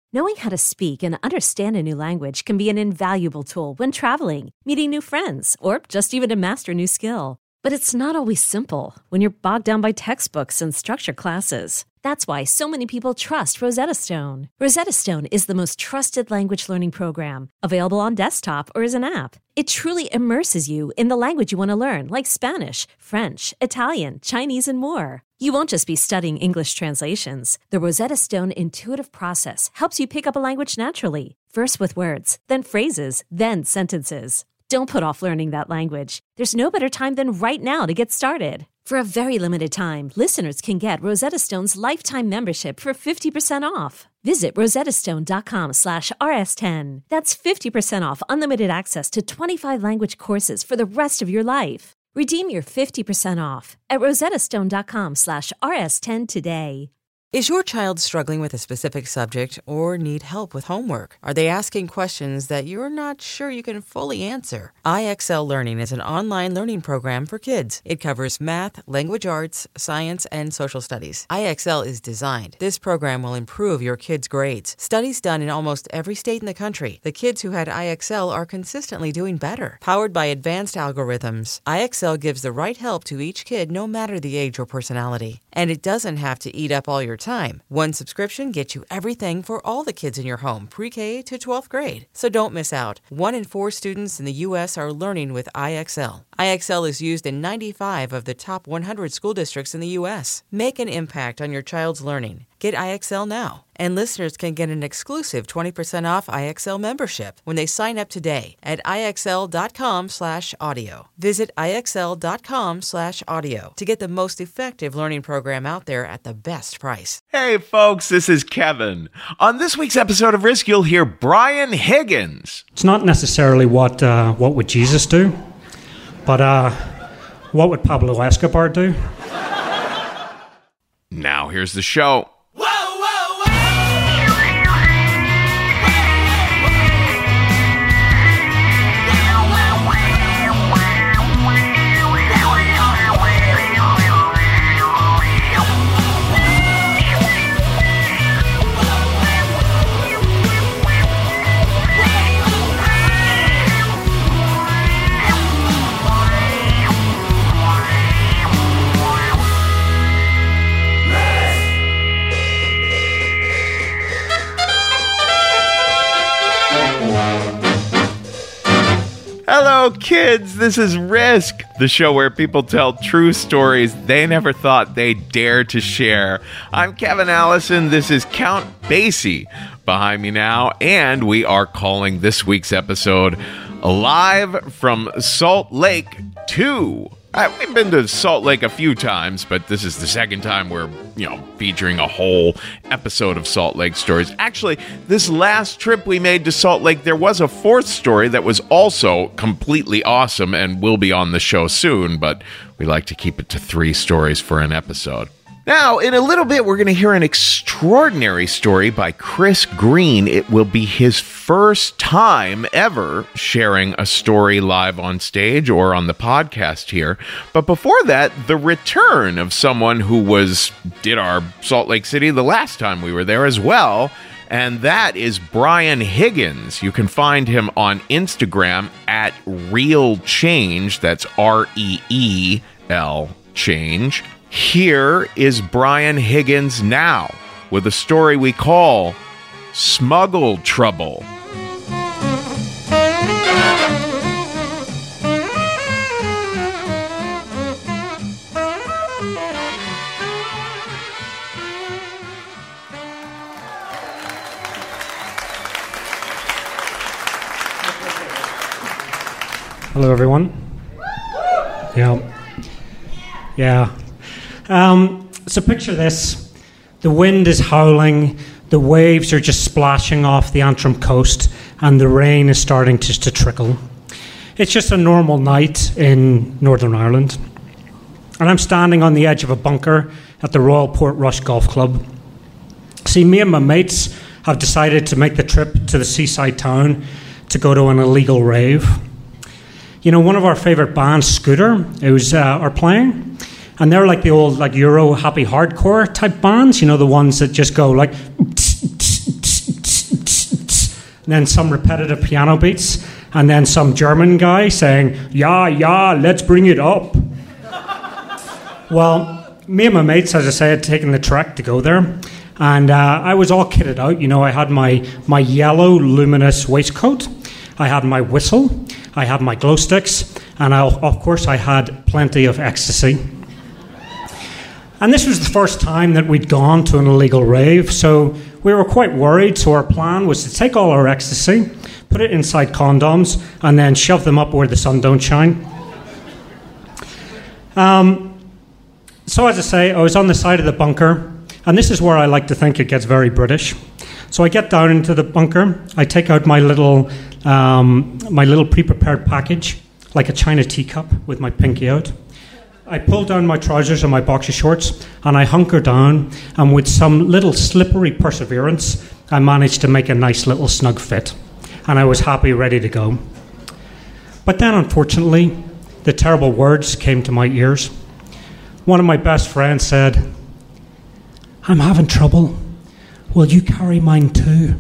Knowing how to speak and understand a new language can be an invaluable tool when traveling, meeting new friends, or just even to master a new skill. But it's not always simple when you're bogged down by textbooks and structured classes. That's why so many people trust Rosetta Stone. Rosetta Stone is the most trusted language learning program, available on desktop or as an app. It truly immerses you in the language you want to learn, like Spanish, French, Italian, Chinese, and more. You won't just be studying English translations. The Rosetta Stone intuitive process helps you pick up a language naturally, first with words, then phrases, then sentences. Don't put off learning that language. There's no better time than right now to get started. For a very limited time, listeners can get Rosetta Stone's lifetime membership for 50% off. Visit rosettastone.com/rs10. That's 50% off unlimited access to 25 language courses for the rest of your life. Redeem your 50% off at rosettastone.com/rs10 today. Is your child struggling with a specific subject or need help with homework? Are they asking questions that you're not sure you can fully answer? IXL Learning is an online learning program for kids. It covers math, language arts, science, and social studies. IXL is designed. This program will improve your kids' grades. Studies done in almost every state in the country. The kids who had IXL are consistently doing better. Powered by advanced algorithms, IXL gives the right help to each kid no matter the age or personality. And it doesn't have to eat up all your time. One subscription gets you everything for all the kids in your home, pre-K to 12th grade. So don't miss out. 1 in 4 students in the U.S. are learning with IXL. IXL is used in 95 of the top 100 school districts in the U.S. Make an impact on your child's learning. Get IXL now. And listeners can get an exclusive 20% off IXL membership when they sign up today at IXL.com/audio. Visit IXL.com/audio to get the most effective learning program out there at the best price. Hey folks, this is Kevin. On this week's episode of Risk, you'll hear Brian Higgins. It's not necessarily what would Jesus do, but what would Pablo Escobar do? Now here's the show. Hello, kids. This is Risk, the show where people tell true stories they never thought they'd dare to share. I'm Kevin Allison. This is Count Basie behind me now, and we are calling this week's episode Live from Salt Lake 2. We've been to Salt Lake a few times, but this is the second time we're, featuring a whole episode of Salt Lake stories. Actually, this last trip we made to Salt Lake, there was a fourth story that was also completely awesome and will be on the show soon, but we like to keep it to 3 stories for an episode. Now, in a little bit, we're going to hear an extraordinary story by Chris Green. It will be his first time ever sharing a story live on stage or on the podcast here. But before that, the return of someone who did our Salt Lake City the last time we were there as well, and that is Brian Higgins. You can find him on Instagram at Real Change. That's REEL Change. Here is Brian Higgins now with a story we call Smuggle Trouble. Hello, everyone. Yeah. So picture this. The wind is howling, the waves are just splashing off the Antrim coast, and the rain is starting to trickle. It's just a normal night in Northern Ireland. And I'm standing on the edge of a bunker at the Royal Portrush Golf Club. See, me and my mates have decided to make the trip to the seaside town to go to an illegal rave. One of our favourite bands, Scooter, are playing. And they're like the old Euro happy hardcore type bands, the ones that just go like and then some repetitive piano beats, and then some German guy saying, yeah, let's bring it up. Well, me and my mates, as I say, had taken the trek to go there, and I was all kitted out. I had my yellow luminous waistcoat, I had my whistle, I had my glow sticks, and of course I had plenty of ecstasy. And this was the first time that we'd gone to an illegal rave, so we were quite worried. So our plan was to take all our ecstasy, put it inside condoms, and then shove them up where the sun don't shine. So as I say, I was on the side of the bunker, and this is where I like to think it gets very British. So I get down into the bunker, I take out my little pre-prepared package, like a china teacup with my pinky out. I pull down my trousers and my boxer shorts, and I hunker down, and with some little slippery perseverance, I managed to make a nice little snug fit, and I was happy, ready to go. But then, unfortunately, the terrible words came to my ears. One of my best friends said, "I'm having trouble. Will you carry mine too?"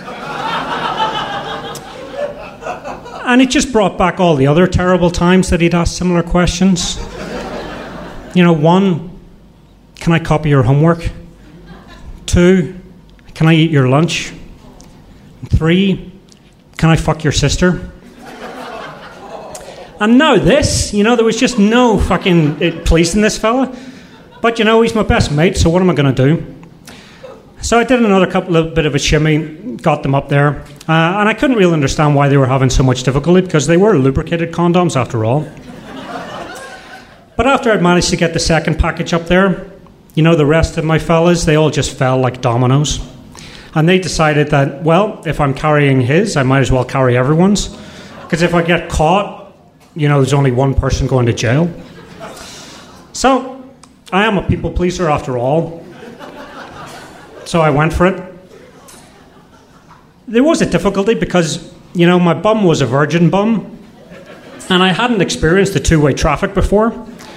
And it just brought back all the other terrible times that he'd asked similar questions. 1, can I copy your homework? 2, can I eat your lunch? 3, can I fuck your sister? And now this, there was just no fucking pleasing this fella. But he's my best mate, so what am I going to do? So I did another bit of a shimmy, got them up there, and I couldn't really understand why they were having so much difficulty, because they were lubricated condoms after all. But after I'd managed to get the second package up there, the rest of my fellas, they all just fell like dominoes. And they decided that, well, if I'm carrying his, I might as well carry everyone's. Because if I get caught, there's only one person going to jail. So, I am a people pleaser after all. So I went for it. There was a difficulty because, my bum was a virgin bum, and I hadn't experienced the two-way traffic before.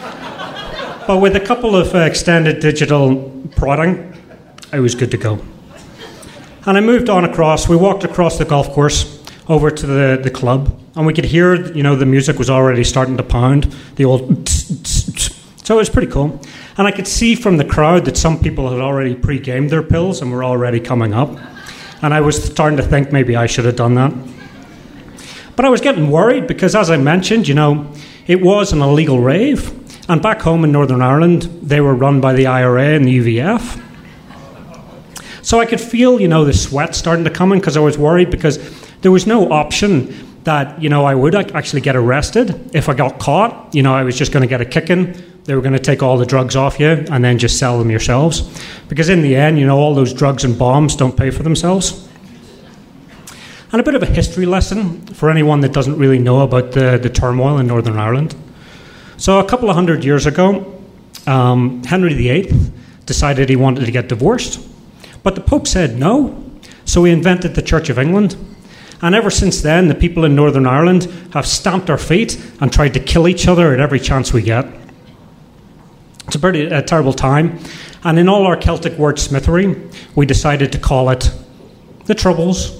But with a couple of extended digital prodding, I was good to go. And I moved on across. We walked across the golf course over to the club, and we could hear, the music was already starting to pound, the old so it was pretty cool. And I could see from the crowd that some people had already pre-gamed their pills and were already coming up. And I was starting to think maybe I should have done that. But I was getting worried because, as I mentioned, it was an illegal rave. And back home in Northern Ireland, they were run by the IRA and the UVF. So I could feel, the sweat starting to come in because I was worried because there was no option that, I would actually get arrested if I got caught. I was just going to get a kicking. They were going to take all the drugs off you and then just sell them yourselves. Because in the end, all those drugs and bombs don't pay for themselves. And a bit of a history lesson for anyone that doesn't really know about the turmoil in Northern Ireland. So a couple of 100 years ago, Henry VIII decided he wanted to get divorced. But the Pope said no, so he invented the Church of England. And ever since then, the people in Northern Ireland have stamped our feet and tried to kill each other at every chance we get. It's a terrible time. And in all our Celtic wordsmithery, we decided to call it the Troubles.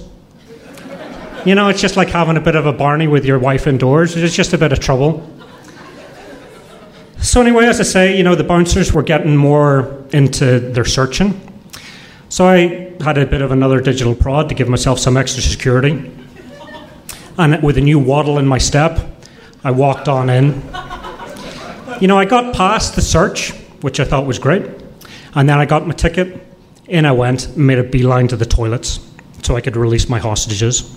It's just like having a bit of a Barney with your wife indoors. It's just a bit of trouble. So anyway, as I say, the bouncers were getting more into their searching. So I had a bit of another digital prod to give myself some extra security. And with a new waddle in my step, I walked on in. I got past the search, which I thought was great. And then I got my ticket. In I went and made a beeline to the toilets so I could release my hostages.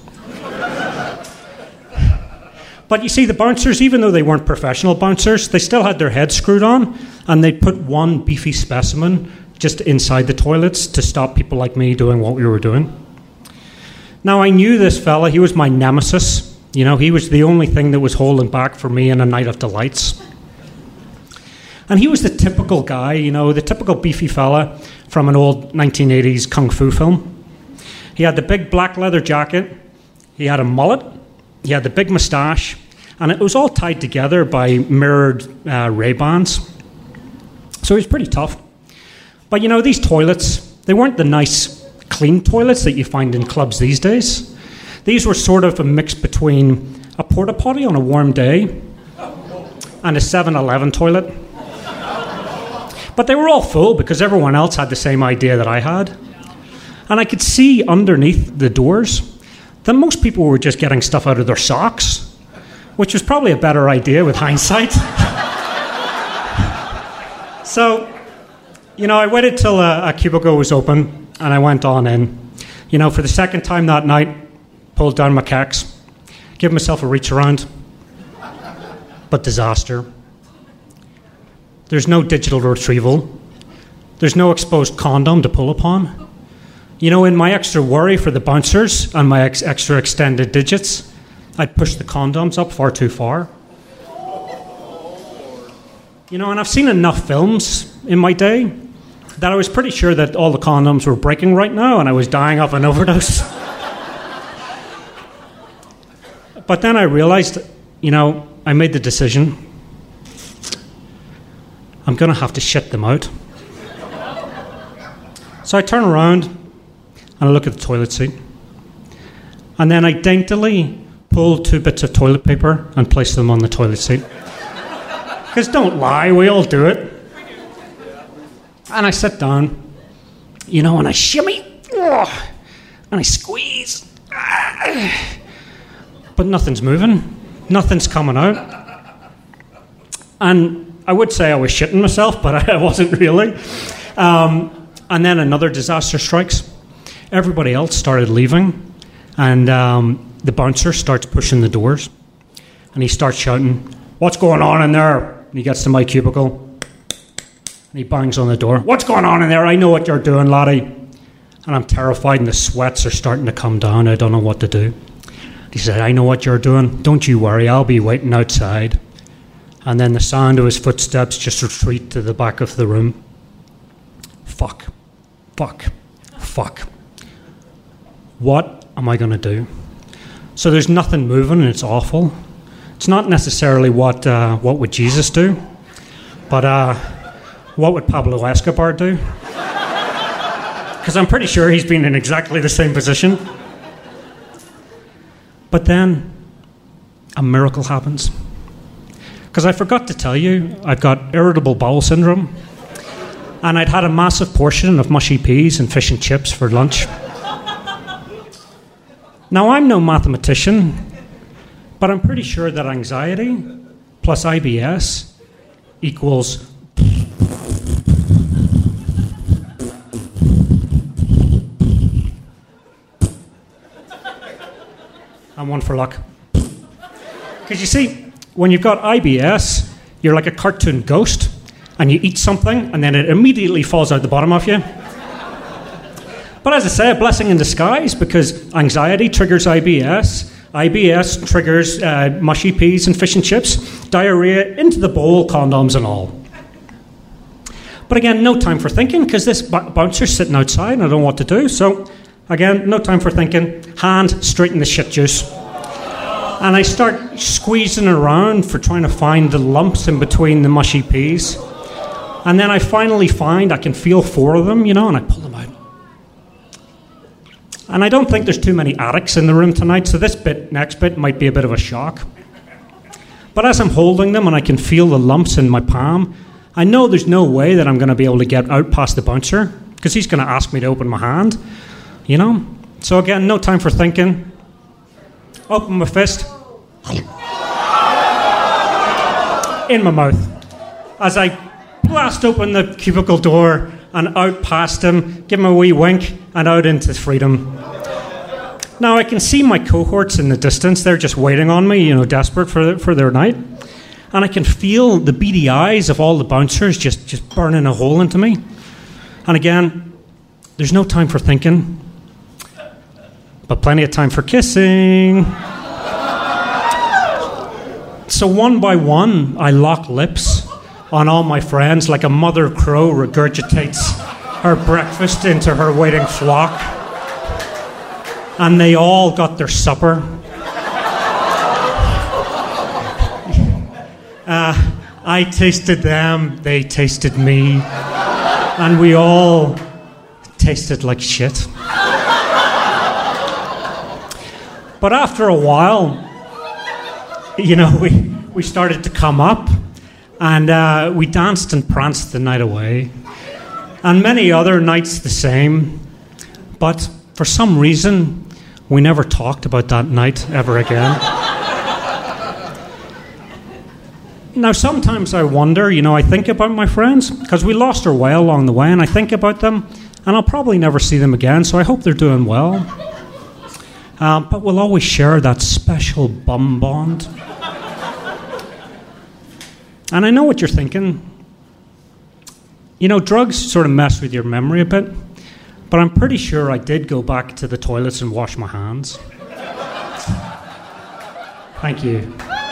But you see, the bouncers, even though they weren't professional bouncers, they still had their heads screwed on, and they put one beefy specimen just inside the toilets to stop people like me doing what we were doing. Now, I knew this fella. He was my nemesis. He was the only thing that was holding back for me in a night of delights. And he was the typical guy, the typical beefy fella from an old 1980s kung fu film. He had the big black leather jacket. He had a mullet. He had the big moustache, and it was all tied together by mirrored Ray-Bans. So he was pretty tough. But these toilets, they weren't the nice, clean toilets that you find in clubs these days. These were sort of a mix between a porta potty on a warm day and a 7-Eleven toilet. But they were all full because everyone else had the same idea that I had. And I could see underneath the doors that most people were just getting stuff out of their socks, which was probably a better idea with hindsight. So, I waited till a cubicle was open and I went on in. For the second time that night, pulled down my khakis, gave myself a reach around, but disaster. There's no digital retrieval. There's no exposed condom to pull upon. In my extra worry for the bouncers and my extra extended digits, I'd pushed the condoms up far too far. And I've seen enough films in my day that I was pretty sure that all the condoms were breaking right now and I was dying of an overdose. But then I realized, I made the decision. I'm going to have to shit them out. So I turn around and I look at the toilet seat. And then I daintily pull 2 bits of toilet paper and place them on the toilet seat. Because don't lie, we all do it. And I sit down, and I shimmy, and I squeeze. But nothing's moving. Nothing's coming out. And I would say I was shitting myself, but I wasn't really. And then another disaster strikes. Everybody else started leaving, and the bouncer starts pushing the doors. And he starts shouting, "What's going on in there?" And he gets to my cubicle, and he bangs on the door. "What's going on in there? I know what you're doing, laddie." And I'm terrified, and the sweats are starting to come down. I don't know what to do. He said, "I know what you're doing. Don't you worry, I'll be waiting outside." And then the sound of his footsteps just retreat to the back of the room. Fuck. What am I going to do? So there's nothing moving and it's awful. It's not necessarily what would Jesus do, but what would Pablo Escobar do? Because I'm pretty sure he's been in exactly the same position. But then a miracle happens. Because I forgot to tell you, I've got irritable bowel syndrome, and I'd had a massive portion of mushy peas and fish and chips for lunch. Now, I'm no mathematician, but I'm pretty sure that anxiety plus IBS equals... and one for luck. Because you see, when you've got IBS, you're like a cartoon ghost, and you eat something, and then it immediately falls out the bottom of you. But as I say, a blessing in disguise, because anxiety triggers IBS, IBS triggers mushy peas and fish and chips, diarrhea into the bowl, condoms and all. But again, no time for thinking, because this bouncer's sitting outside, and I don't know what to do, so again, no time for thinking, hand straight in the shit juice. And I start squeezing around for trying to find the lumps in between the mushy peas. And then I finally find I can feel 4 of them, and I pull them out. And I don't think there's too many addicts in the room tonight, so this next bit might be a bit of a shock. But as I'm holding them and I can feel the lumps in my palm, I know there's no way that I'm going to be able to get out past the bouncer, because he's going to ask me to open my hand, So again, no time for thinking. Open my fist. In my mouth. As I blast open the cubicle door and out past him, give him a wee wink, and out into freedom. Now I can see my cohorts in the distance. They're just waiting on me, desperate for their night. And I can feel the beady eyes of all the bouncers just burning a hole into me. And again, there's no time for thinking, but plenty of time for kissing. So one by one, I lock lips on all my friends like a mother crow regurgitates her breakfast into her waiting flock. And they all got their supper. I tasted them, they tasted me, and we all tasted like shit. But after a while, we started to come up, and we danced and pranced the night away. And many other nights the same. But for some reason, we never talked about that night ever again. Now, sometimes I wonder, I think about my friends, because we lost our way along the way, and I think about them, and I'll probably never see them again, so I hope they're doing well. But we'll always share that special bum bond. And I know what you're thinking. Drugs sort of mess with your memory a bit, but I'm pretty sure I did go back to the toilets and wash my hands. Thank you.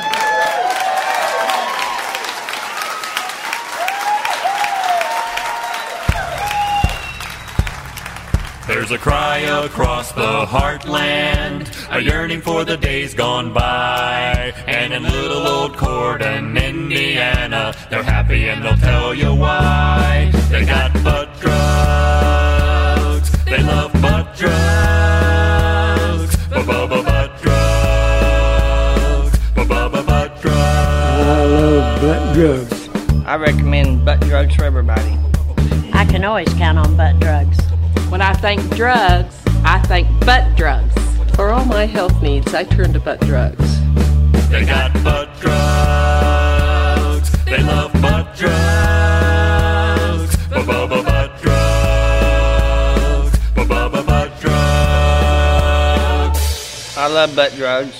There's a cry across the heartland, a yearning for the days gone by. And in little old Corden, Indiana, they're happy and they'll tell you why. They got butt drugs, they love butt drugs, butt drugs, butt drugs. I love butt drugs. I recommend butt drugs for everybody. I can always count on butt drugs. When I think drugs, I think butt drugs. For all my health needs, I turn to butt drugs. They got butt drugs. They love butt drugs. Butt drugs. Butt drugs. I love butt drugs.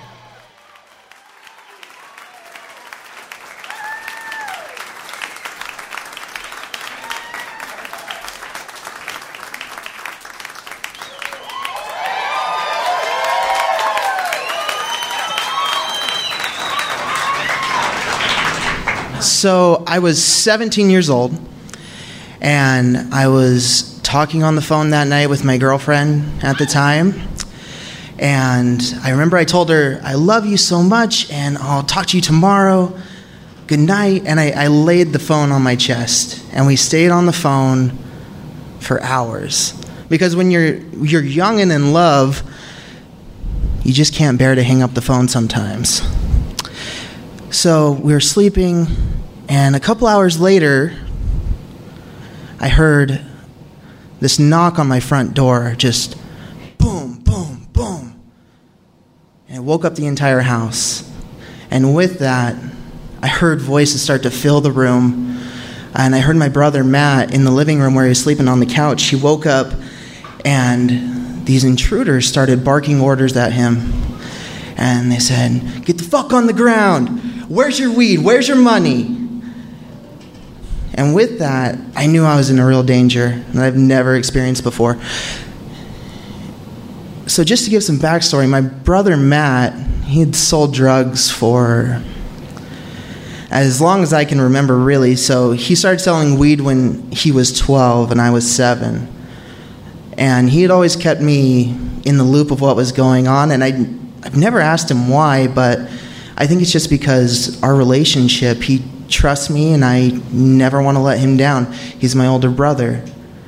So I was 17 years old, and I was talking on the phone that night with my girlfriend at the time. And I remember I told her, I love you so much, and I'll talk to you tomorrow. Good night. And I laid the phone on my chest, and we stayed on the phone for hours. Because when you're young and in love, you just can't bear to hang up the phone sometimes. So we were sleeping, and a couple hours later, I heard this knock on my front door, just boom, boom, boom. And it woke up the entire house. And with that, I heard voices start to fill the room. And I heard my brother Matt in the living room where he was sleeping on the couch. He woke up, and these intruders started barking orders at him. And they said, "Get the fuck on the ground. Where's your weed? Where's your money?" And with that, I knew I was in a real danger that I've never experienced before. So just to give some backstory, my brother Matt, he had sold drugs for as long as I can remember, really. So he started selling weed when he was 12 and I was 7. And he had always kept me in the loop of what was going on, and I've never asked him why, but I think it's just because our relationship, he trusts me and I never want to let him down. He's my older brother.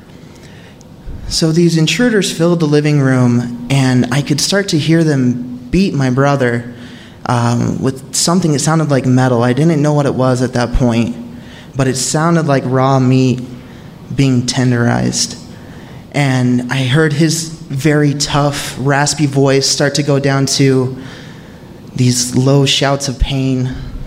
So these intruders filled the living room, and I could start to hear them beat my brother with something that sounded like metal. I didn't know what it was at that point, but it sounded like raw meat being tenderized. And I heard his very tough, raspy voice start to go down to these low shouts of pain.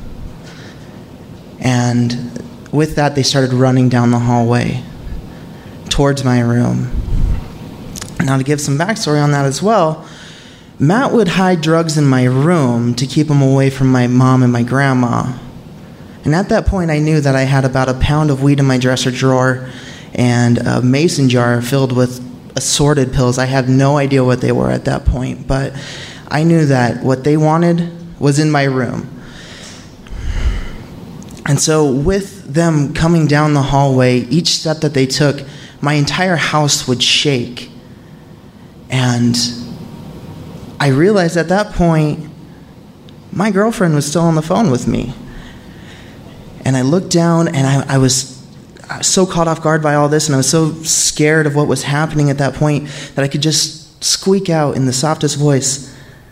And with that, they started running down the hallway towards my room. Now, to give some backstory on that as well, Matt would hide drugs in my room to keep him away from my mom and my grandma. And at that point, I knew that I had about a pound of weed in my dresser drawer and a mason jar filled with assorted pills. I have no idea what they were at that point, but I knew that what they wanted was in my room. And so with them coming down the hallway, each step that they took, my entire house would shake. And I realized at that point, my girlfriend was still on the phone with me. And I looked down, and I was so caught off guard by all this, and I was so scared of what was happening at that point that I could just squeak out in the softest voice,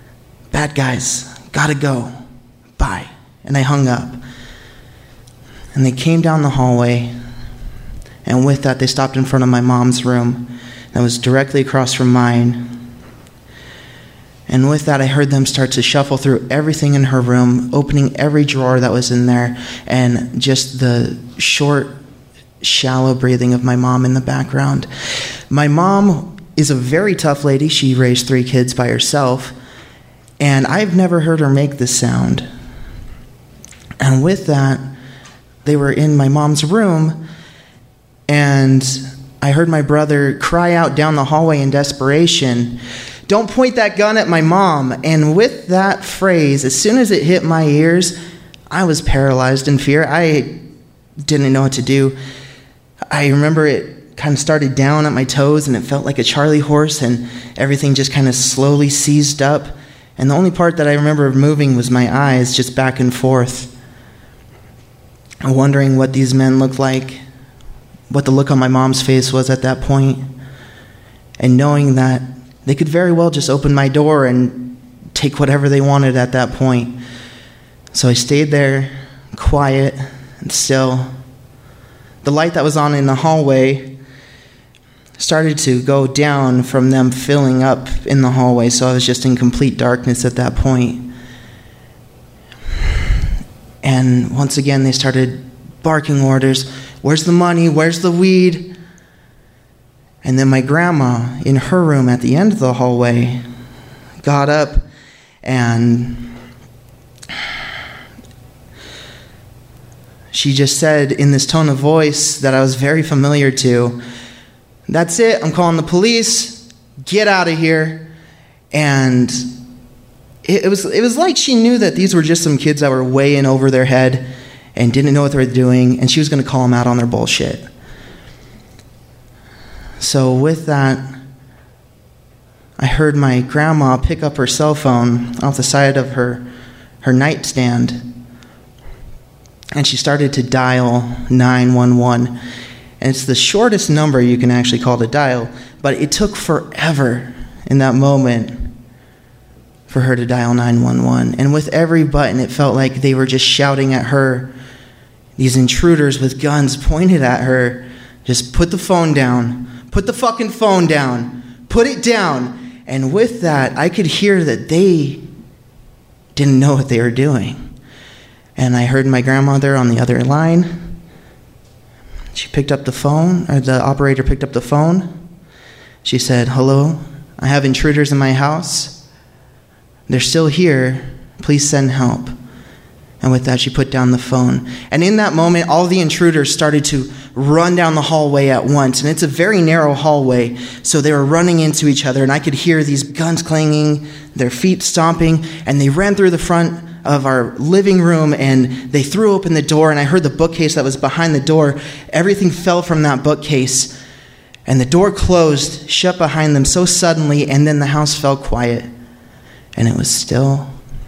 "Bad guys, gotta go. Bye." And I hung up. And they came down the hallway, and with that, they stopped in front of my mom's room that was directly across from mine. And with that, I heard them start to shuffle through everything in her room, opening every drawer that was in there, and just the short, shallow breathing of my mom in the background. My mom is a very tough lady. She raised 3 kids by herself, and I've never heard her make this sound. And with that, they were in my mom's room, and I heard my brother cry out down the hallway in desperation, "Don't point that gun at my mom." And with that phrase, as soon as it hit my ears, I was paralyzed in fear. I didn't know what to do. I remember it kind of started down at my toes, and it felt like a Charlie horse, and everything just kind of slowly seized up. And the only part that I remember moving was my eyes, just back and forth, wondering what these men looked like, what the look on my mom's face was at that point, and knowing that they could very well just open my door and take whatever they wanted at that point. So I stayed there, quiet and still. The light that was on in the hallway started to go down from them filling up in the hallway, so I was just in complete darkness at that point. And once again, they started barking orders. "Where's the money? Where's the weed?" And then my grandma, in her room at the end of the hallway, got up and she just said in this tone of voice that I was very familiar to, "That's it, I'm calling the police. Get out of here." And it was like she knew that these were just some kids that were way in over their head and didn't know what they were doing, and she was going to call them out on their bullshit. So with that, I heard my grandma pick up her cell phone off the side of her nightstand, and she started to dial 911. And it's the shortest number you can actually call to dial, but it took forever in that moment for her to dial 911. And with every button, it felt like they were just shouting at her, these intruders with guns pointed at her, "Just put the phone down. Put the fucking phone down. Put it down." And with that, I could hear that they didn't know what they were doing. And I heard my grandmother on the other line. She picked up the phone, or the operator picked up the phone. She said, "Hello, I have intruders in my house. They're still here. Please send help." And with that, she put down the phone. And in that moment, all the intruders started to run down the hallway at once. And it's a very narrow hallway, so they were running into each other. And I could hear these guns clanging, their feet stomping, and they ran through the front of our living room, and they threw open the door, and I heard the bookcase that was behind the door. Everything fell from that bookcase, and the door closed, shut behind them so suddenly, and then the house fell quiet. And it was still,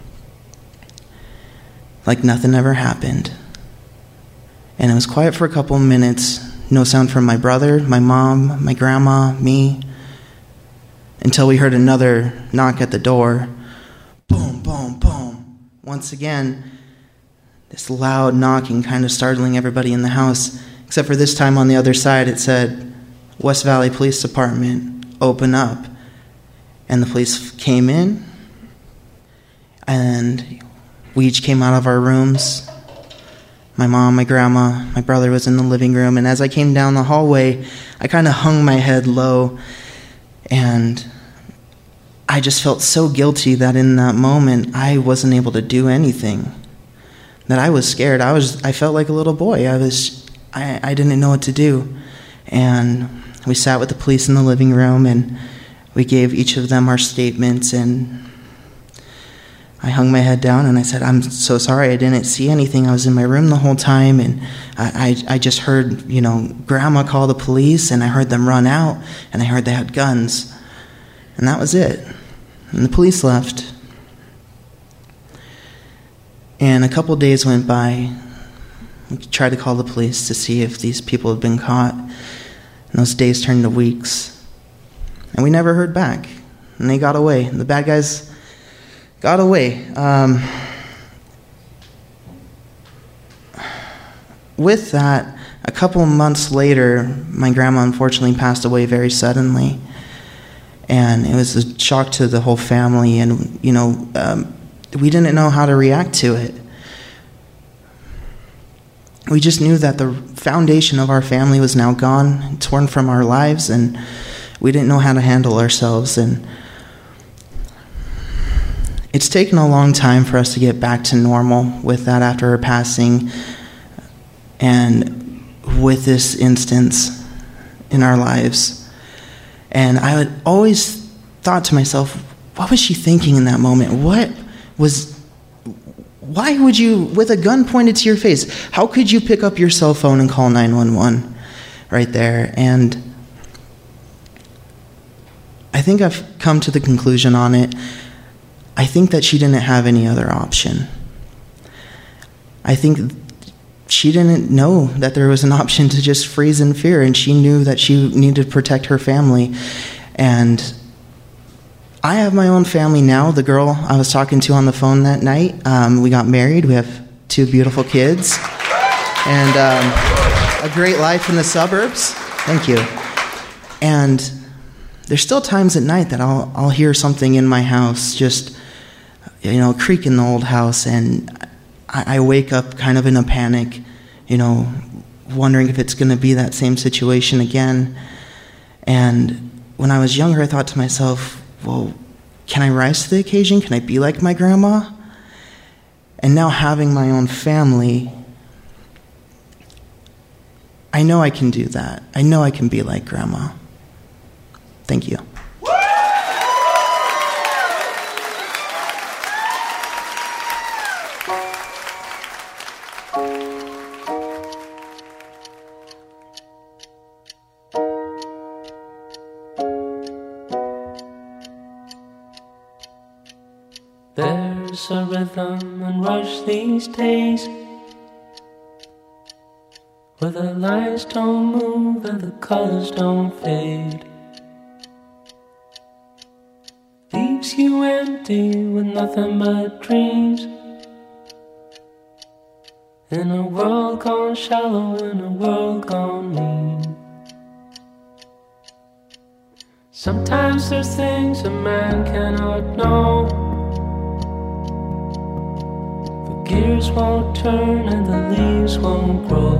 like nothing ever happened. And it was quiet for a couple minutes, no sound from my brother, my mom, my grandma, me, until we heard another knock at the door. Boom, boom, boom. Once again, this loud knocking kind of startling everybody in the house, except for this time on the other side it said, "West Valley Police Department, open up." And the police came in, and we each came out of our rooms. My mom, my grandma, my brother was in the living room, and as I came down the hallway, I kind of hung my head low, and I just felt so guilty that in that moment I wasn't able to do anything, that I was scared. I felt like a little boy. I didn't know what to do. And we sat with the police in the living room, and we gave each of them our statements, and I hung my head down and I said, "I'm so sorry, I didn't see anything. I was in my room the whole time, and I just heard, Grandma call the police, and I heard them run out, and I heard they had guns." And that was it. And the police left. And a couple days went by. We tried to call the police to see if these people had been caught. And those days turned to weeks. And we never heard back. And they got away. The bad guys got away. With that, a couple of months later, my grandma unfortunately passed away very suddenly. And it was a shock to the whole family, and, we didn't know how to react to it. We just knew that the foundation of our family was now gone, torn from our lives, and we didn't know how to handle ourselves. And it's taken a long time for us to get back to normal with that after her passing, and with this instance in our lives. And I would always thought to myself, what was she thinking in that moment? Why would you, with a gun pointed to your face, how could you pick up your cell phone and call 911 right there? And I think I've come to the conclusion on it. I think that she didn't have any other option. I think she didn't know that there was an option to just freeze in fear, and she knew that she needed to protect her family. And I have my own family now. The girl I was talking to on the phone that night, we got married. We have 2 beautiful kids and a great life in the suburbs. Thank you. And there's still times at night that I'll hear something in my house, just, creak in the old house, and I wake up kind of in a panic, wondering if it's going to be that same situation again. And when I was younger, I thought to myself, well, can I rise to the occasion? Can I be like my grandma? And now having my own family, I know I can do that. I know I can be like grandma. Thank you. There's a rhythm and rush these days, where the lines don't move and the colors don't fade. Leaves you empty with nothing but dreams, in a world gone shallow, in a world gone mean. Sometimes there's things a man cannot know. Gears won't turn and the leaves won't grow.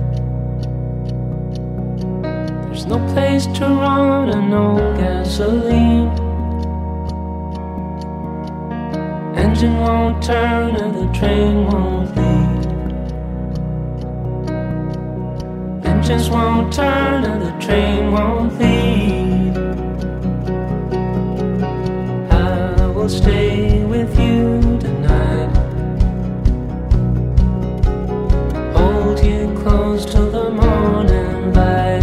There's no place to run and no gasoline. Engine won't turn and the train won't leave. Engines won't turn and the train won't leave. I will stay with you tonight. Hold you close till the morning light.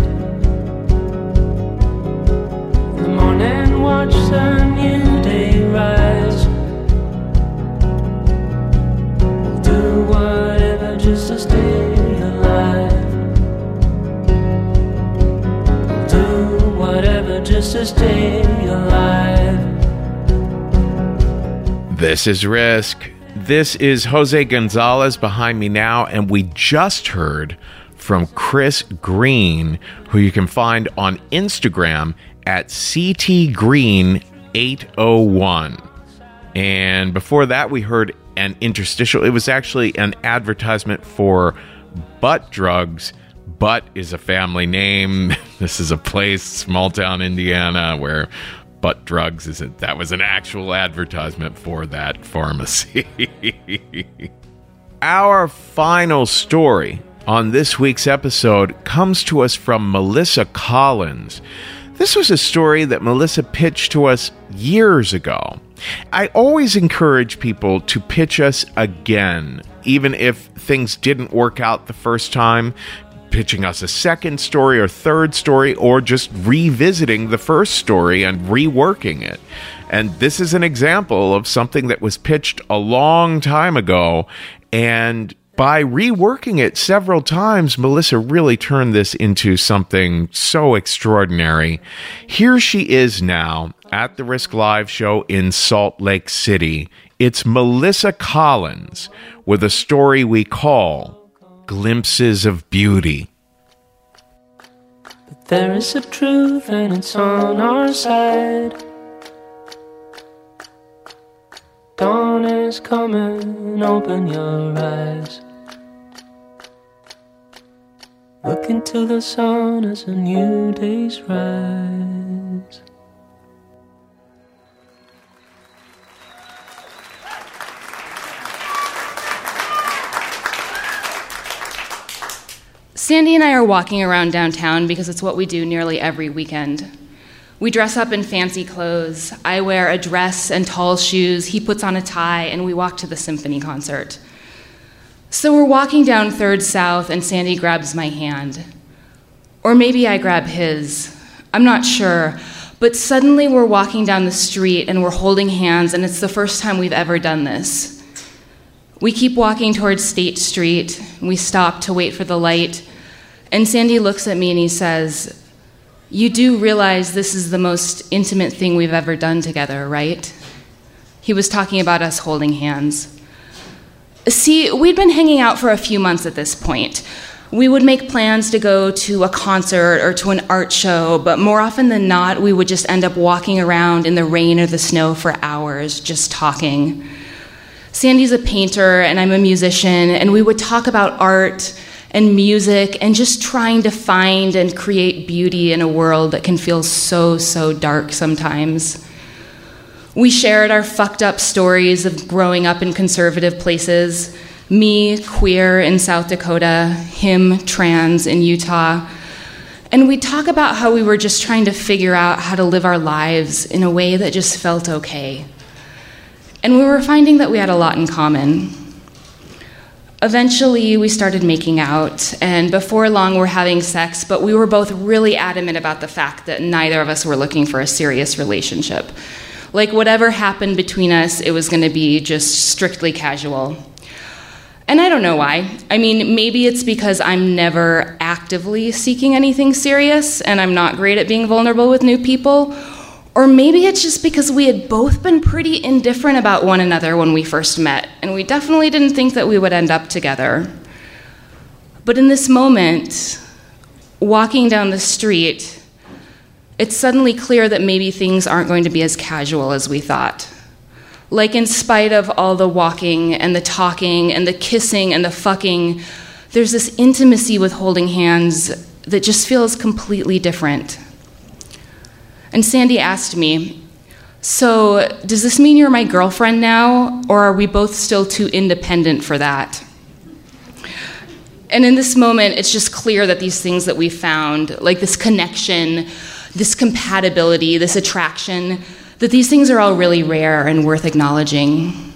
In the morning watch the new day rise. We'll do whatever just to stay alive. We'll do whatever just to stay alive. This is Risk. This is Jose Gonzalez behind me now, and we just heard from Chris Green, who you can find on Instagram at ctgreen801. And before that, we heard an interstitial. It was actually an advertisement for Butt Drugs. Butt is a family name. This is a place, small town Indiana, where Butt Drugs is it. That was an actual advertisement for that pharmacy. Our final story on this week's episode comes to us from Melissa Collins. This was a story that Melissa pitched to us years ago. I always encourage people to pitch us again, even if things didn't work out the first time. Pitching us a second story or third story, or just revisiting the first story and reworking it. And this is an example of something that was pitched a long time ago, and by reworking it several times, Melissa really turned this into something so extraordinary. Here she is now, at the Risk Live show in Salt Lake City. It's Melissa Collins with a story we call Glimpses of Beauty. But there is a truth and it's on our side. Dawn is coming, open your eyes. Look into the sun as a new day's rise. Sandy and I are walking around downtown because it's what we do nearly every weekend. We dress up in fancy clothes. I wear a dress and tall shoes. He puts on a tie, and we walk to the symphony concert. So we're walking down 3rd South, and Sandy grabs my hand. Or maybe I grab his. I'm not sure. But suddenly we're walking down the street, and we're holding hands, and it's the first time we've ever done this. We keep walking towards State Street. We stop to wait for the light. And Sandy looks at me, and he says, "You do realize this is the most intimate thing we've ever done together, right?" He was talking about us holding hands. See, we'd been hanging out for a few months at this point. We would make plans to go to a concert or to an art show, but more often than not, we would just end up walking around in the rain or the snow for hours, just talking. Sandy's a painter, and I'm a musician, and we would talk about art and music and just trying to find and create beauty in a world that can feel so, so dark sometimes. We shared our fucked up stories of growing up in conservative places, me, queer in South Dakota, him, trans in Utah. And we'd talk about how we were just trying to figure out how to live our lives in a way that just felt okay. And we were finding that we had a lot in common. Eventually, we started making out, and before long, we're having sex, but we were both really adamant about the fact that neither of us were looking for a serious relationship. Like, whatever happened between us, it was going to be just strictly casual. And I don't know why. I mean, maybe it's because I'm never actively seeking anything serious, and I'm not great at being vulnerable with new people. Or maybe it's just because we had both been pretty indifferent about one another when we first met, and we definitely didn't think that we would end up together. But in this moment, walking down the street, it's suddenly clear that maybe things aren't going to be as casual as we thought. Like, in spite of all the walking and the talking and the kissing and the fucking, there's this intimacy with holding hands that just feels completely different. And Sandy asked me, "So, does this mean you're my girlfriend now, or are we both still too independent for that?" And in this moment, it's just clear that these things that we found, like this connection, this compatibility, this attraction, that these things are all really rare and worth acknowledging.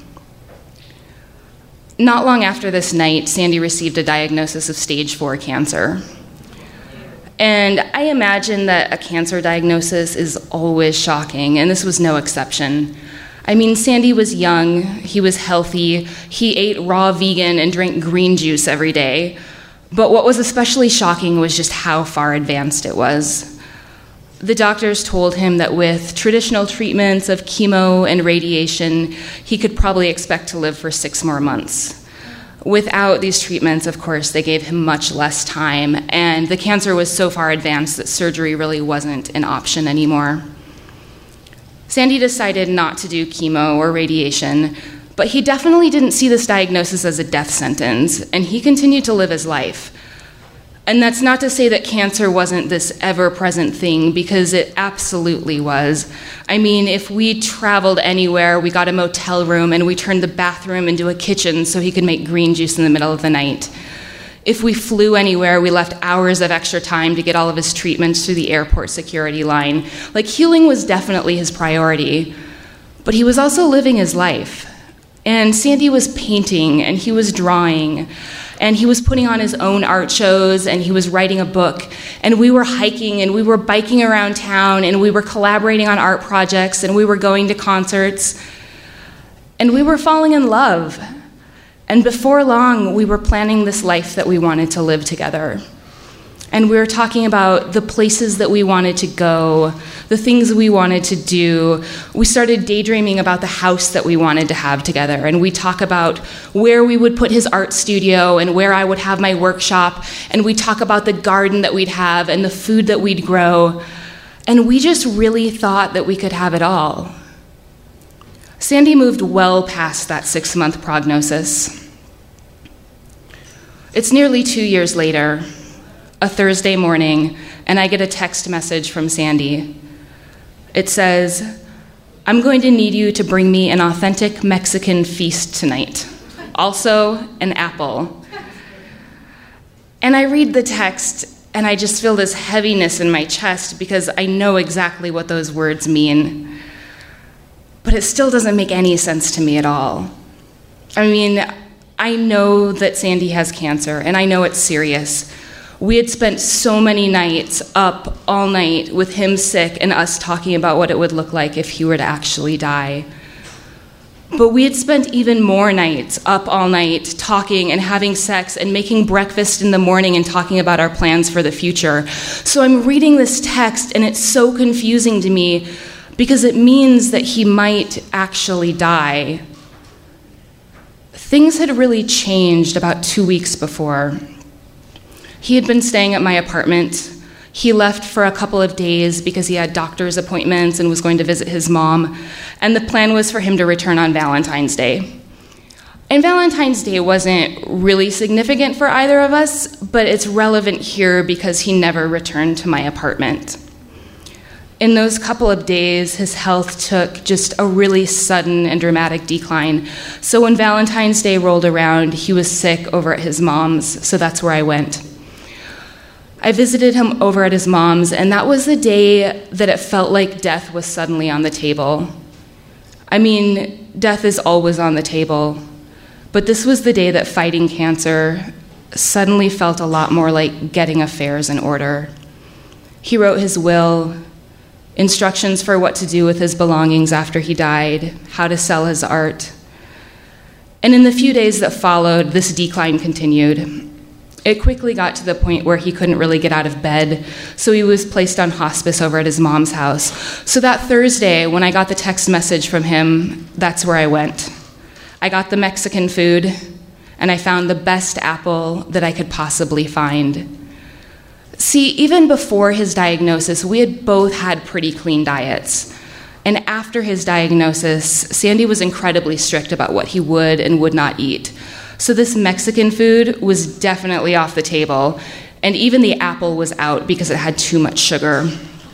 Not long after this night, Sandy received a diagnosis of stage 4 cancer. And I imagine that a cancer diagnosis is always shocking, and this was no exception. I mean, Sandy was young, he was healthy, he ate raw vegan and drank green juice every day. But what was especially shocking was just how far advanced it was. The doctors told him that with traditional treatments of chemo and radiation, he could probably expect to live for 6 more months. Without these treatments, of course, they gave him much less time, and the cancer was so far advanced that surgery really wasn't an option anymore. Sandy decided not to do chemo or radiation, but he definitely didn't see this diagnosis as a death sentence, and he continued to live his life. And that's not to say that cancer wasn't this ever-present thing, because it absolutely was. I mean, if we traveled anywhere, we got a motel room and we turned the bathroom into a kitchen so he could make green juice in the middle of the night. If we flew anywhere, we left hours of extra time to get all of his treatments through the airport security line. Like, healing was definitely his priority, but he was also living his life. And Sandy was painting, and he was drawing, and he was putting on his own art shows, and he was writing a book, and we were hiking, and we were biking around town, and we were collaborating on art projects, and we were going to concerts, and we were falling in love. And before long, we were planning this life that we wanted to live together. And we were talking about the places that we wanted to go, the things we wanted to do. We started daydreaming about the house that we wanted to have together. And we talk about where we would put his art studio and where I would have my workshop. And we talk about the garden that we'd have and the food that we'd grow. And we just really thought that we could have it all. Sandy moved well past that 6-month prognosis. It's nearly 2 years later, a Thursday morning, and I get a text message from Sandy. It says, "I'm going to need you to bring me an authentic Mexican feast tonight. Also, an apple." And I read the text, and I just feel this heaviness in my chest because I know exactly what those words mean. But it still doesn't make any sense to me at all. I mean, I know that Sandy has cancer, and I know it's serious. We had spent so many nights up all night with him sick and us talking about what it would look like if he were to actually die. But we had spent even more nights up all night talking and having sex and making breakfast in the morning and talking about our plans for the future. So I'm reading this text, and it's so confusing to me because it means that he might actually die. Things had really changed about 2 weeks before. He had been staying at my apartment. He left for a couple of days because he had doctor's appointments and was going to visit his mom, and the plan was for him to return on Valentine's Day. And Valentine's Day wasn't really significant for either of us, but it's relevant here because he never returned to my apartment. In those couple of days, his health took just a really sudden and dramatic decline. So when Valentine's Day rolled around, he was sick over at his mom's, so that's where I went. I visited him over at his mom's, and that was the day that it felt like death was suddenly on the table. I mean, death is always on the table, but this was the day that fighting cancer suddenly felt a lot more like getting affairs in order. He wrote his will, instructions for what to do with his belongings after he died, how to sell his art. And in the few days that followed, this decline continued. It quickly got to the point where he couldn't really get out of bed, so he was placed on hospice over at his mom's house. So that Thursday, when I got the text message from him, that's where I went. I got the Mexican food, and I found the best apple that I could possibly find. See, even before his diagnosis, we had both had pretty clean diets. And after his diagnosis, Sandy was incredibly strict about what he would and would not eat. So this Mexican food was definitely off the table, and even the apple was out because it had too much sugar.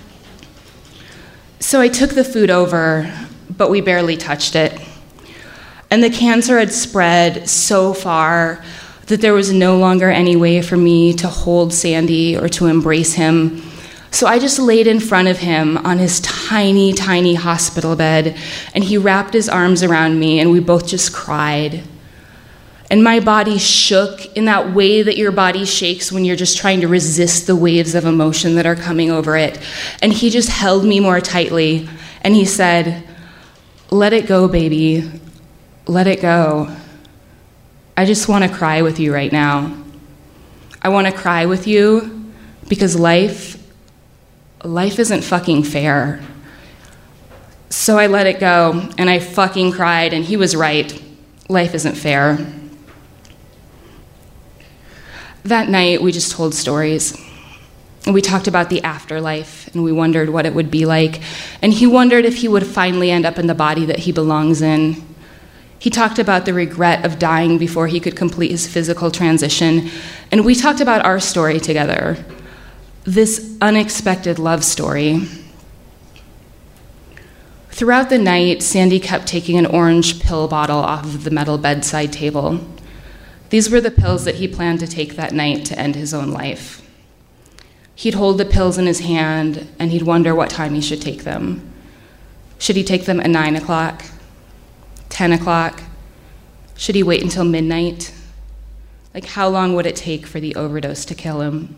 So I took the food over, but we barely touched it. And the cancer had spread so far that there was no longer any way for me to hold Sandy or to embrace him. So I just laid in front of him on his tiny, tiny hospital bed, and he wrapped his arms around me, and we both just cried. And my body shook in that way that your body shakes when you're just trying to resist the waves of emotion that are coming over it. And he just held me more tightly, and he said, "Let it go, baby. Let it go. I just want to cry with you right now. I want to cry with you because life isn't fucking fair." So I let it go, and I fucking cried, and he was right. Life isn't fair. That night, we just told stories. And we talked about the afterlife, and we wondered what it would be like. And he wondered if he would finally end up in the body that he belongs in. He talked about the regret of dying before he could complete his physical transition. And we talked about our story together, this unexpected love story. Throughout the night, Sandy kept taking an orange pill bottle off of the metal bedside table. These were the pills that he planned to take that night to end his own life. He'd hold the pills in his hand, and he'd wonder what time he should take them. Should he take them at 9 o'clock? 10 o'clock? Should he wait until midnight? Like, how long would it take for the overdose to kill him?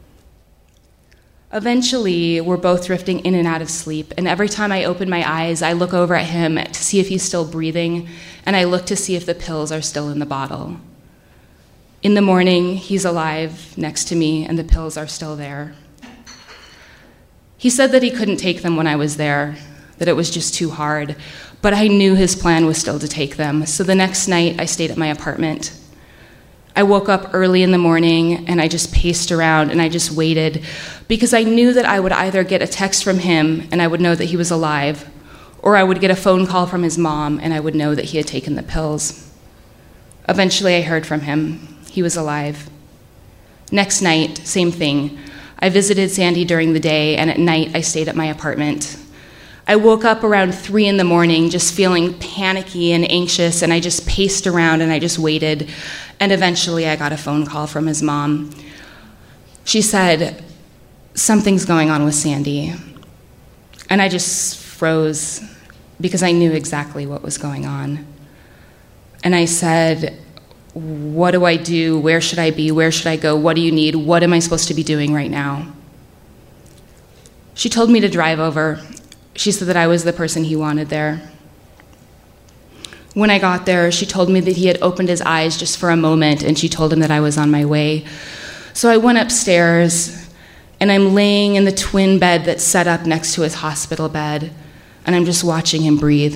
Eventually, we're both drifting in and out of sleep, and every time I open my eyes, I look over at him to see if he's still breathing, and I look to see if the pills are still in the bottle. In the morning, he's alive next to me, and the pills are still there. He said that he couldn't take them when I was there, that it was just too hard, but I knew his plan was still to take them. So the next night, I stayed at my apartment. I woke up early in the morning, and I just paced around, and I just waited, because I knew that I would either get a text from him, and I would know that he was alive, or I would get a phone call from his mom, and I would know that he had taken the pills. Eventually, I heard from him. He was alive. Next night, same thing. I visited Sandy during the day, and at night, I stayed at my apartment. I woke up around 3 in the morning, just feeling panicky and anxious, and I just paced around and I just waited, and eventually I got a phone call from his mom. She said, "Something's going on with Sandy." And I just froze because I knew exactly what was going on. And I said, "What do I do? Where should I be? Where should I go? What do you need? What am I supposed to be doing right now?" She told me to drive over. She said that I was the person he wanted there. When I got there, she told me that he had opened his eyes just for a moment, and she told him that I was on my way. So I went upstairs, and I'm laying in the twin bed that's set up next to his hospital bed, and I'm just watching him breathe.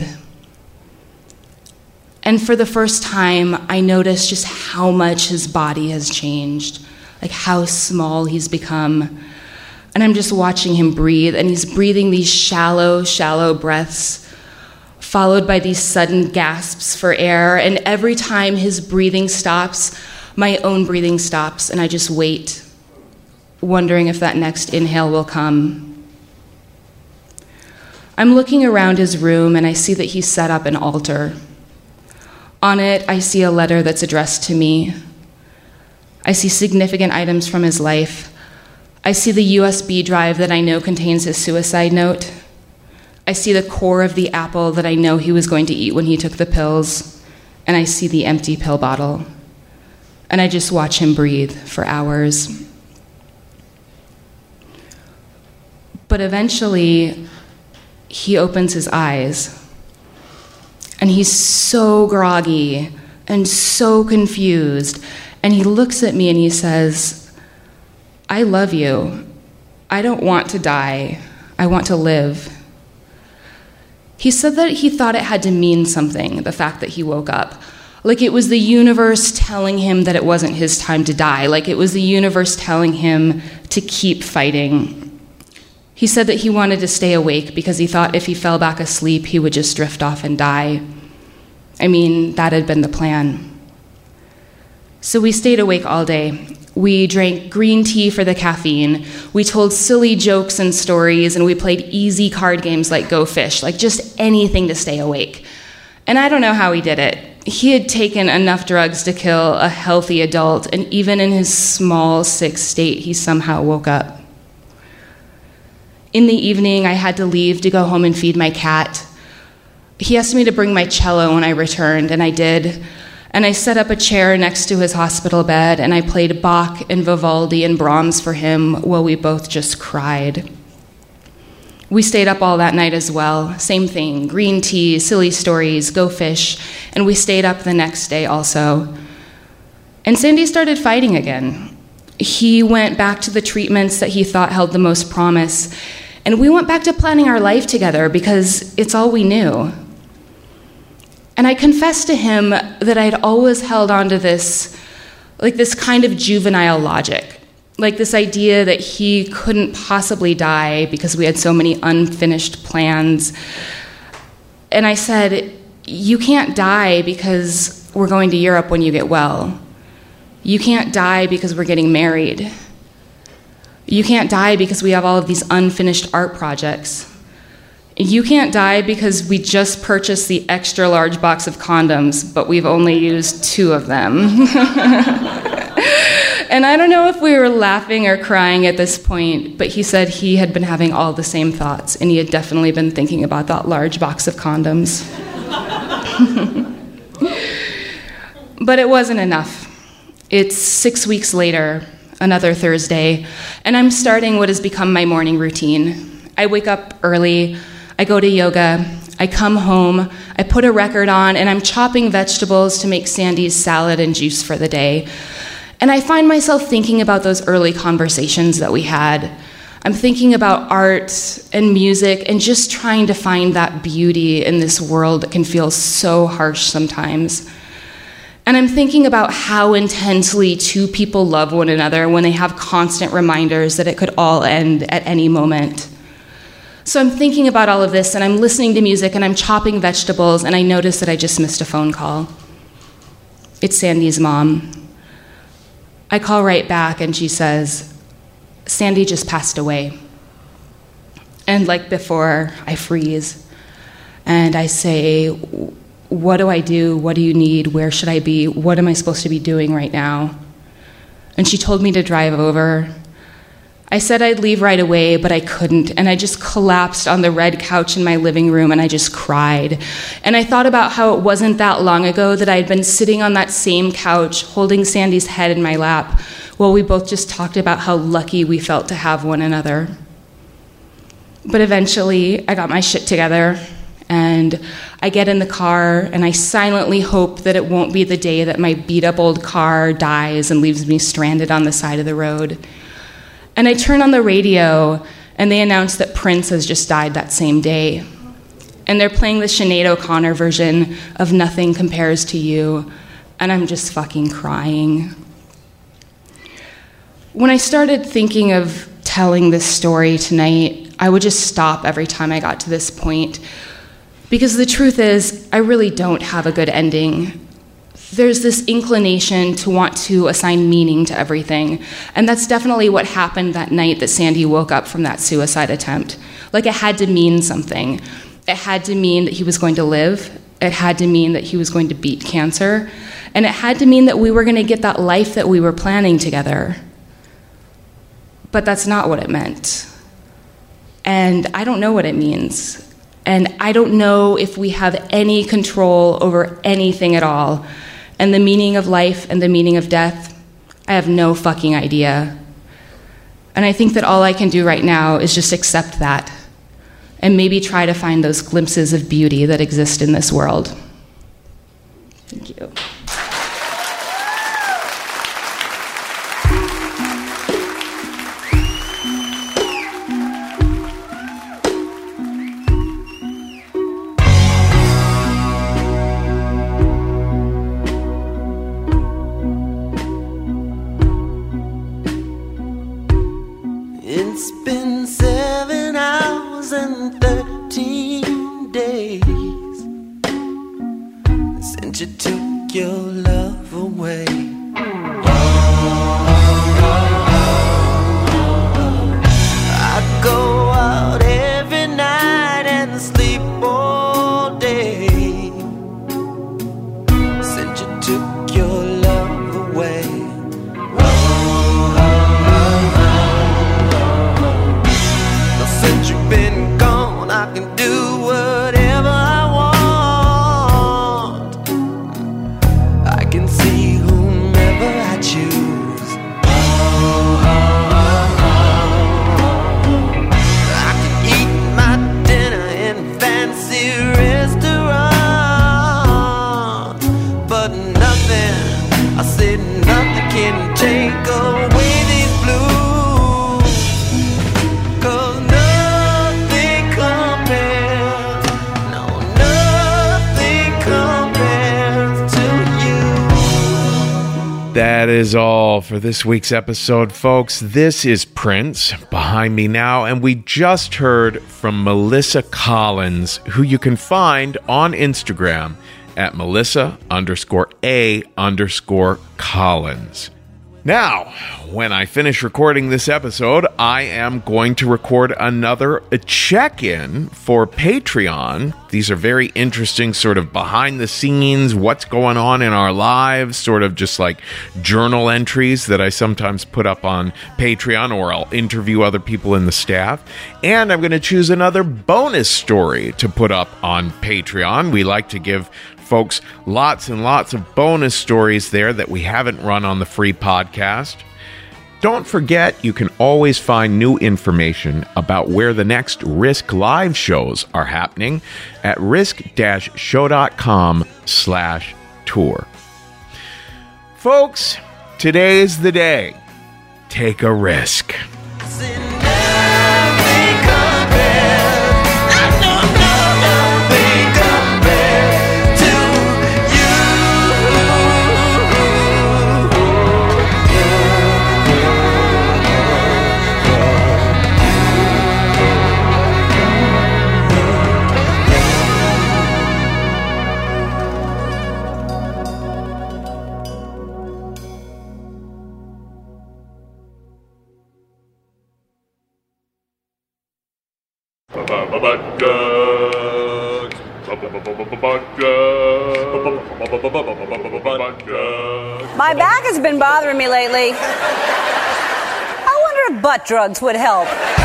And for the first time, I noticed just how much his body has changed, like how small he's become. And I'm just watching him breathe, and he's breathing these shallow, shallow breaths, followed by these sudden gasps for air. And every time his breathing stops, my own breathing stops, and I just wait, wondering if that next inhale will come. I'm looking around his room, and I see that he's set up an altar. On it, I see a letter that's addressed to me. I see significant items from his life. I see the USB drive that I know contains his suicide note. I see the core of the apple that I know he was going to eat when he took the pills. And I see the empty pill bottle. And I just watch him breathe for hours. But eventually, he opens his eyes. And he's so groggy and so confused. And he looks at me and he says, "I love you. I don't want to die. I want to live." He said that he thought it had to mean something, the fact that he woke up. Like it was the universe telling him that it wasn't his time to die. Like it was the universe telling him to keep fighting. He said that he wanted to stay awake because he thought if he fell back asleep, he would just drift off and die. I mean, that had been the plan. So we stayed awake all day. We drank green tea for the caffeine. We told silly jokes and stories, and we played easy card games like Go Fish, like just anything to stay awake. And I don't know how he did it. He had taken enough drugs to kill a healthy adult, and even in his small, sick state, he somehow woke up. In the evening, I had to leave to go home and feed my cat. He asked me to bring my cello when I returned, and I did. And I set up a chair next to his hospital bed, and I played Bach and Vivaldi and Brahms for him while we both just cried. We stayed up all that night as well. Same thing, green tea, silly stories, Go Fish, and we stayed up the next day also. And Sandy started fighting again. He went back to the treatments that he thought held the most promise, and we went back to planning our life together because it's all we knew. And I confessed to him that I'd always held on to this kind of juvenile logic, like this idea that he couldn't possibly die because we had so many unfinished plans. And I said, "You can't die because we're going to Europe when you get well. You can't die because we're getting married. You can't die because we have all of these unfinished art projects. You can't die because we just purchased the extra large box of condoms, but we've only used 2 of them." And I don't know if we were laughing or crying at this point, but he said he had been having all the same thoughts, and he had definitely been thinking about that large box of condoms. But it wasn't enough. It's 6 weeks later, another Thursday, and I'm starting what has become my morning routine. I wake up early, I go to yoga, I come home, I put a record on, and I'm chopping vegetables to make Sandy's salad and juice for the day. And I find myself thinking about those early conversations that we had. I'm thinking about art and music and just trying to find that beauty in this world that can feel so harsh sometimes. And I'm thinking about how intensely two people love one another when they have constant reminders that it could all end at any moment. So I'm thinking about all of this, and I'm listening to music, and I'm chopping vegetables, and I notice that I just missed a phone call. It's Sandy's mom. I call right back, and she says, Sandy just passed away. And like before, I freeze. And I say, what do I do? What do you need? Where should I be? What am I supposed to be doing right now? And she told me to drive over. I said I'd leave right away, but I couldn't, and I just collapsed on the red couch in my living room, and I just cried. And I thought about how it wasn't that long ago that I'd been sitting on that same couch, holding Sandy's head in my lap, while we both just talked about how lucky we felt to have one another. But eventually, I got my shit together, and I get in the car, and I silently hope that it won't be the day that my beat-up old car dies and leaves me stranded on the side of the road. And I turn on the radio, and they announce that Prince has just died that same day. And they're playing the Sinead O'Connor version of Nothing Compares to You, and I'm just fucking crying. When I started thinking of telling this story tonight, I would just stop every time I got to this point, because the truth is, I really don't have a good ending. There's this inclination to want to assign meaning to everything. And that's definitely what happened that night that Sandy woke up from that suicide attempt. Like, it had to mean something. It had to mean that he was going to live. It had to mean that he was going to beat cancer. And it had to mean that we were going to get that life that we were planning together. But that's not what it meant. And I don't know what it means. And I don't know if we have any control over anything at all. And the meaning of life and the meaning of death, I have no fucking idea. And I think that all I can do right now is just accept that and maybe try to find those glimpses of beauty that exist in this world. Thank you. It's been 7 hours and 13 days since you took your love away. I go out every night and sleep all day since you took your love away. Since you've been gone, I can do whatever I want. I can see whomever I choose. I can eat my dinner in fancy restaurants, but nothing, I said nothing can take away these blues. That is all for this week's episode, folks. This is Prince behind me now, and we just heard from Melissa Collins, who you can find on Instagram at Melissa_A_Collins. Now, when I finish recording this episode, I am going to record another check-in for Patreon. These are very interesting, sort of behind the scenes, what's going on in our lives, sort of just like journal entries that I sometimes put up on Patreon, or I'll interview other people in the staff. And I'm going to choose another bonus story to put up on Patreon. We like to give folks lots and lots of bonus stories there that we haven't run on the free podcast. Don't forget, you can always find new information about where the next Risk live shows are happening at risk-show.com/tour. Folks, Today's the day. Take a risk. My back has been bothering me lately. I wonder if butt drugs would help.